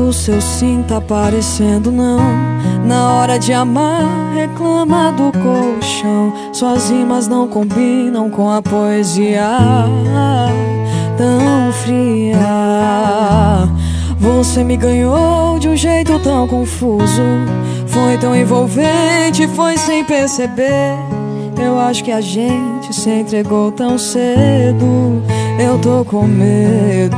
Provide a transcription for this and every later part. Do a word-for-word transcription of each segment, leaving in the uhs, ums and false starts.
do seu sim tá parecendo não. Na hora de amar, reclama do colchão. Suas rimas não combinam com a poesia tão fria. Você me ganhou de um jeito tão confuso. Foi tão envolvente, foi sem perceber. Eu acho que a gente se entregou tão cedo. Eu tô com medo.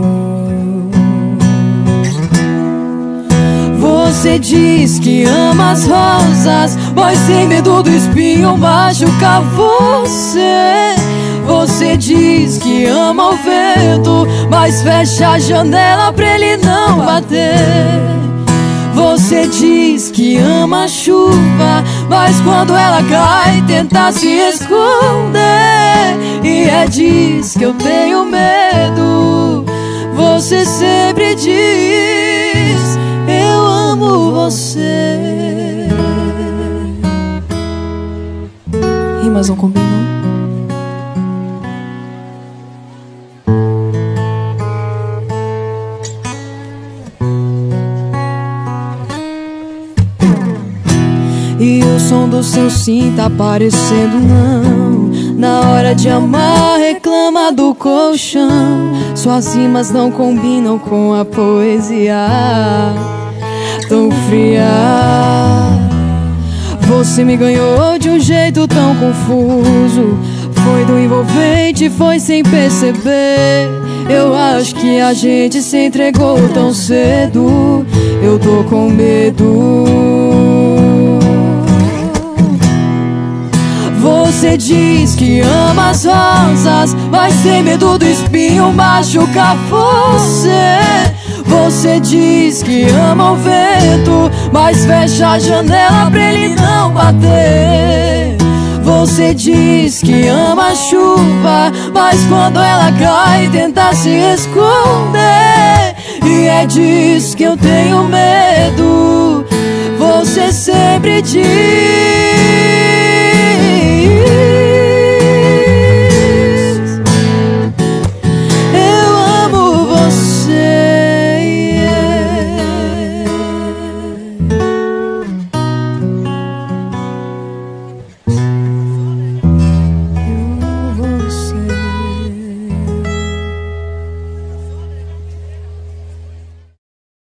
Você diz que ama as rosas, mas sem medo do espinho machucar você. Você diz que ama o vento, mas fecha a janela pra ele não bater. Você diz que ama a chuva, mas quando ela cai tenta se esconder. E é disso que eu tenho medo. Você sempre diz: eu amo você. Rimas não combinam. E o som do seu sim tá parecendo não. Na hora de amar, reclama do colchão. Suas rimas não combinam com a poesia tão fria. Você me ganhou de um jeito tão confuso. Foi tão envolvente, foi sem perceber. Eu acho que a gente se entregou tão cedo. Eu tô com medo. Você diz que ama as rosas, mas sem medo do espinho machucar você. Você diz que ama o vento, mas fecha a janela pra ele não bater. Você diz que ama a chuva, mas quando ela cai tenta se esconder. E é disso que eu tenho medo. Você sempre diz: